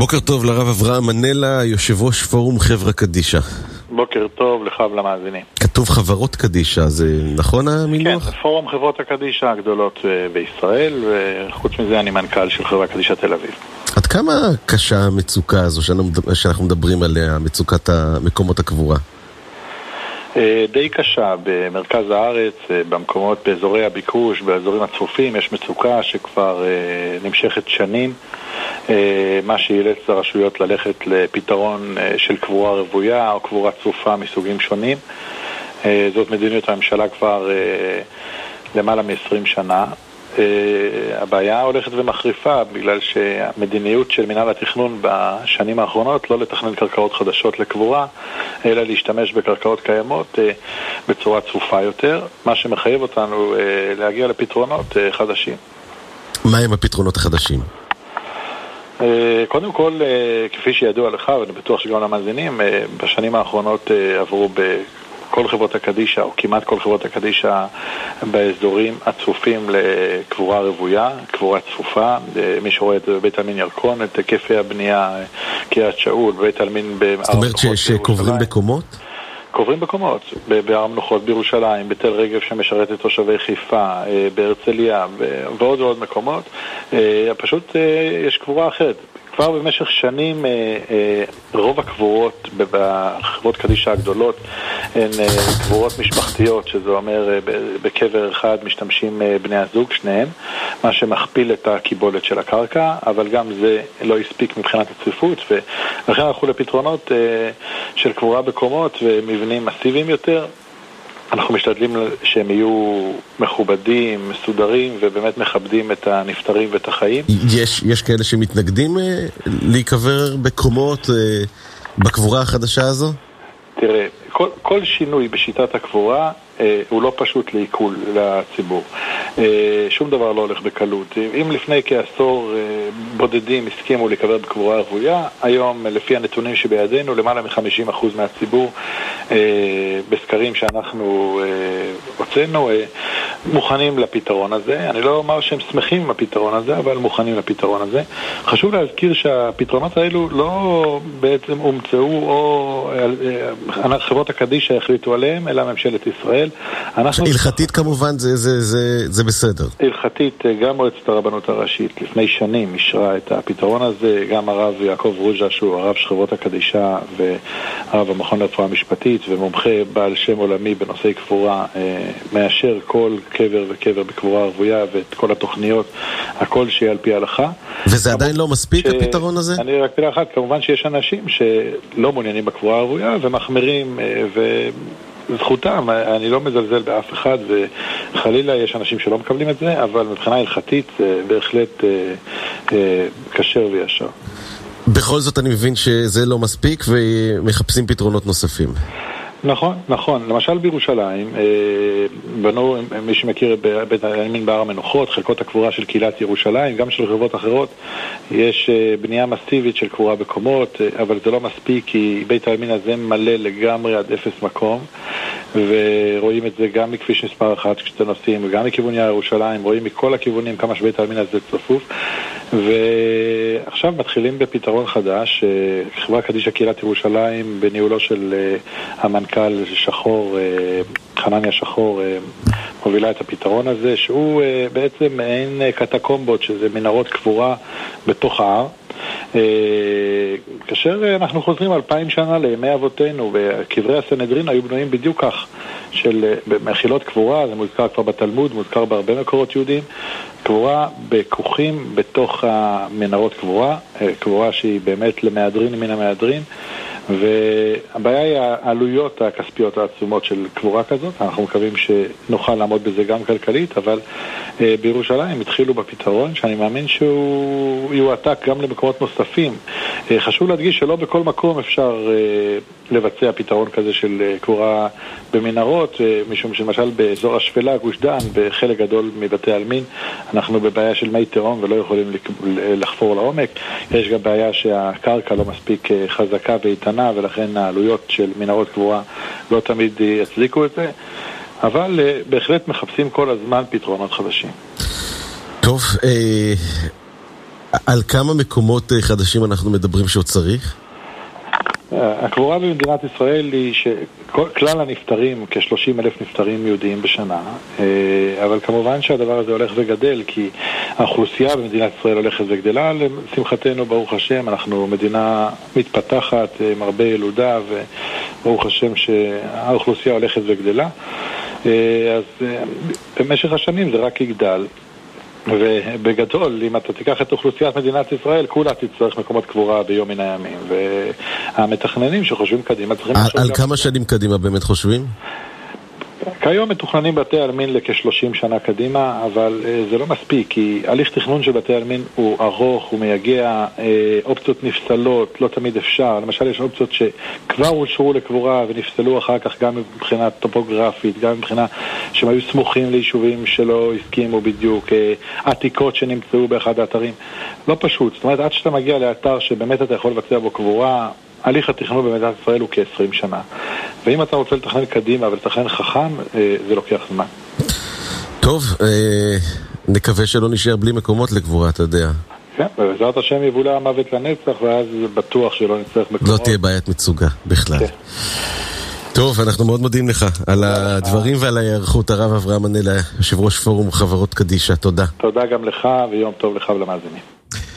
בוקר טוב לרב אברהם מנלה, יושב ראש פורום חברה קדישה. בוקר טוב לך ולמאזינים. כתוב חברות קדישה, זה נכון המינוח? כן, פורום חברות הקדישה הגדולות בישראל, וחוץ מזה אני מנכ"ל של חברה קדישה תל אביב. עד כמה קשה המצוקה הזו שאנחנו מדברים עליה, מצוקת מקומות הקבורה? די קשה. במרכז הארץ, במקומות, באזורי הביקוש, באזורים הצפופים, יש מצוקה שכבר נמשכת שנים, מה שאילץ לרשויות ללכת לפתרון של קבורה רוויה או קבורה צפופה מסוגים שונים. זאת מדיניות הממשלה כבר למעלה מ-20 שנה. הבעיה הולכת ומחריפה בגלל שהמדיניות של מינהל התכנון בשנים האחרונות לא לתכנן קרקעות חדשות לקבורה, אלא להשתמש בקרקעות קיימות בצורה צפופה יותר, מה שמחייב אותנו להגיע לפתרונות חדשים. מה הם הפתרונות החדשים? קודם כל, כפי שידוע לך, ואני בטוח שגם למאזינים, בשנים האחרונות עברו כל חברות הקדישה, או כמעט כל חברות הקדישה באזורים הצפופים לקבורה רוויה, קבורה צפופה. מי שרואה את בית אלמין ירקון, את היקפי הבנייה קריית שאול, בית אלמין זאת אומרת שקוברים בקומות? קוברים בקומות, בהר המנוחות בירושלים, בתל רגב שמשרת את תושבי חיפה, בהרצליה ועוד ועוד מקומות. פשוט יש קבורה אחרת. כבר במשך שנים רוב הקבורות בחברות קדישה הגדולות הן קבורות משפחתיות, שזה אומר בקבר אחד משתמשים בני הזוג שניהם, מה שמכפיל את הקיבולת של הקרקע, אבל גם זה לא הספיק מבחינת הצפיפות, ולכן הלכו לפתרונות של קבורה בקומות ומבנים מסיביים יותר. אנחנו משתדלים שהם יהיו מכובדים, מסודרים, ובאמת מכבדים את הנפטרים ואת החיים. יש כאלה שמתנגדים להיקבר בקומות בקבורה החדשה הזו? תראה, כל שינוי בשיטת הקבורה הוא לא פשוט לעיכול לציבור. שום דבר לא הולך בקלות. אם לפני כעשור בודדים הסכימו לקבר בקבורה רוויה, היום לפי הנתונים שבידינו למעלה מ-50% מהציבור בסקרים שאנחנו הוצאנו מוכנים לפתרון הזה. אני לא אומר שהם שמחים עם הפתרון הזה, אבל מוכנים לפתרון הזה. חשוב להזכיר שהפתרונות האלו לא בעצם הומצאו או חברות הקדישה החליטו עליהם, אלא ממשלת ישראל. הלכתית כמובן זה בסדר. הלכתית גם מועצת הרבנות הראשית לפני שנים אישרה את הפתרון הזה, גם הרב יעקב רוז'ה שהוא הרב של חברות הקדישה והרב המכון לרפואה משפטית ומומחה בעל שם עולמי בנושאי קבורה, מאשר כל קבר וקבר בקבורה רוויה ואת כל התוכניות, הכל שיהיה על פי ההלכה. וזה עדיין לא מספיק הפתרון הזה? אני רק מילה אחת, כמובן שיש אנשים שלא מעוניינים בקבורה הרוויה ומחמירים זכותם, אני לא מזלזל באף אחד וחלילה יש אנשים שלא מקבלים את זה, אבל מבחינה הלכתית זה בהחלט כשר וישר. בכל זאת אני מבין שזה לא מספיק ומחפשים פתרונות נוספים. נכון, נכון. למשל בירושלים, בנו, מי שמכיר בית העלמין בהר המנוחות, חלקות הקבורה של קהילת ירושלים, גם של חברות אחרות, יש בנייה מסיבית של קבורה בקומות, אבל זה לא מספיק כי בית העלמין הזה מלא לגמרי עד אפס מקום, ורואים את זה גם מכביש מספר 1 כשאתם נוסעים, וגם מכיוון ירושלים, רואים מכל הכיוונים כמה שבית העלמין הזה צפוף, ועכשיו מתחילים בפתרון חדש, חברה קדישה קהילת ירושלים בניהולו של המנכ"ל שחור, חנניה שחור, מובילה את הפתרון הזה, שהוא בעצם מעין קטקומבות, שזה מנהרות קבורה בתוך ההר. כאשר אנחנו חוזרים 2000 שנה לימי אבותינו, וקברי הסנהדרין היו בנויים בדיוק כך, של מחילות קבורה, זה מוזכר כבר בתלמוד, מוזכר בהרבה מקורות יהודיים, קבורה בכוכים בתוך המנהרות קבורה, קבורה שהיא באמת למהדרין מן המהדרין, והבעיה היא העלויות הכספיות העצומות של קבורה כזאת. אנחנו מקווים שנוכל לעמוד בזה גם כלכלית, אבל בירושלים התחילו בפתרון שאני מאמין שהוא יועתק גם למקומות נוספים. חשוב להדגיש שלא בכל מקום אפשר לבצע פתרון כזה של קבורה במנהרות, משום שלמשל באזור השפלה, גוש דן, בחלק גדול מבתי העלמין אנחנו בבעיה של מי תהום ולא יכולים לחפור לעומק. יש גם בעיה שהקרקע לא מספיק חזקה ואיתנה, ולכן העלויות של מנהרות קבורה לא תמיד יצדיקו את זה, אבל בהחלט מחפשים כל הזמן פתרונות חדשים. טוב, על כמה מקומות חדשים אנחנו מדברים שעוד צריך? הקבורה במדינת ישראל היא שכלל הנפטרים, כ-30,000 נפטרים יהודיים בשנה, אבל כמובן שהדבר הזה הולך וגדל, כי האוכלוסייה במדינת ישראל הולכת וגדלה, לשמחתנו ברוך השם, אנחנו מדינה מתפתחת עם הרבה ילודה, וברוך השם שהאוכלוסייה הולכת וגדלה, אז במשך השנים זה רק יגדל. ובגדול, אם אתה תיקח את אוכלוסיית מדינת ישראל, כולה תצטרך מקומות קבורה ביום מן הימים, והמתכננים שחושבים קדימה צריכים... על כמה שנים קדימה באמת חושבים? כיום מתוכננים בתי עלמין לכ-30 שנה קדימה, אבל זה לא מספיק, כי הליך תכנון של בתי עלמין הוא ארוך, הוא מייגע, אופציות נפסלות, לא תמיד אפשר. למשל יש אופציות שכבר אושרו לקבורה ונפסלו אחר כך גם מבחינה טופוגרפית, גם מבחינה שהם היו סמוכים ליישובים שלא הסכימו בדיוק, עתיקות שנמצאו באחד האתרים. לא פשוט, זאת אומרת, עד שאתה מגיע לאתר שבאמת אתה יכול לבצע בו קבורה, הליך התכנון במדינת ישראל הוא כ-20 שנה. ואם אתה רוצה לתכנן קדימה ולתכנן חכם, זה לוקח זמן. טוב, נקווה שלא נשאר בלי מקומות לקבורה, אתה יודע. כן, ובעזרת השם יבולע המוות לנצח, ואז בטוח שלא נצטרך מקומות. לא תהיה בעיית מצוגה בכלל. כן. טוב, אנחנו מאוד מודים לך על הדברים ועל ההיערכות. הרב אברהם מנלה, יושב ראש פורום חברות קדישה, תודה. תודה גם לך, ויום טוב לך ולמאזינים.